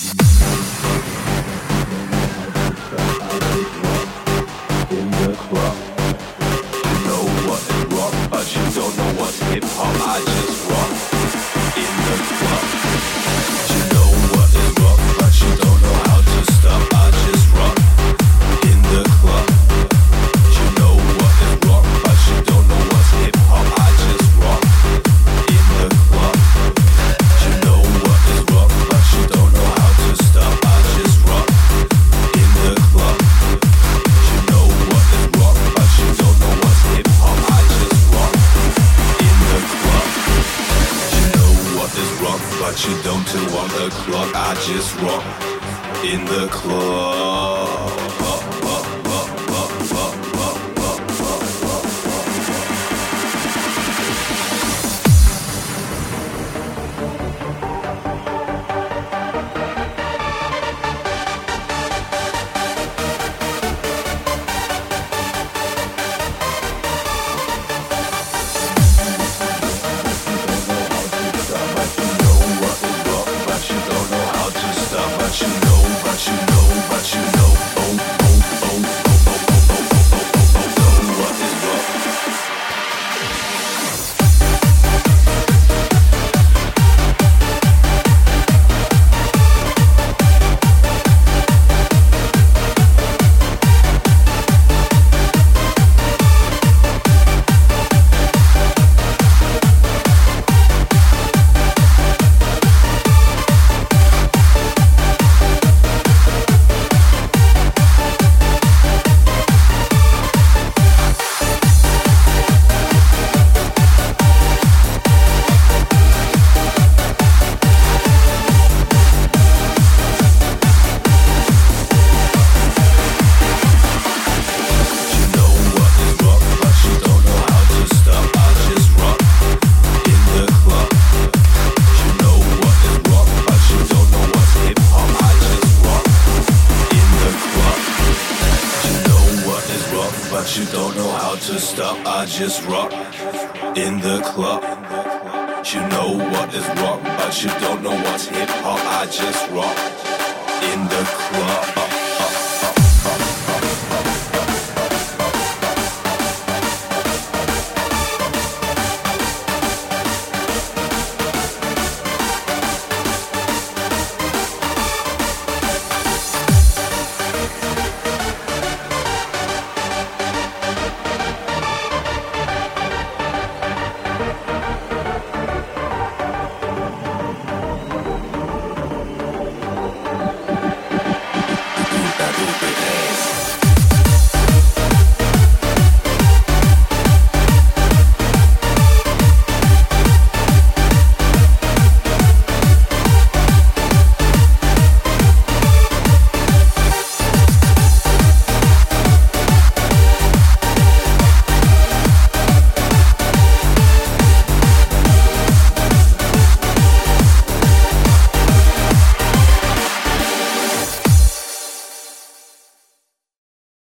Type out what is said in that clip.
In the club, you know what is rock, but you don't know what's hip hop. I just rock in the club. You know what is rock, but you don't know how to stop. I just rock in the club. You know what is rock, but you don't know what's hip hop. I just rock in the club. You know what is rock, but you don't know how to stop. I just rock in the club. You know what is rock, but you don't know what's hip hop. I just rock in the club. You know what is rock, but you don't want the clock. I just rock in the club. But you don't know how to stop. I just rock in the club. You know what is rock, but you don't know what's hip hop. I just rock in the club.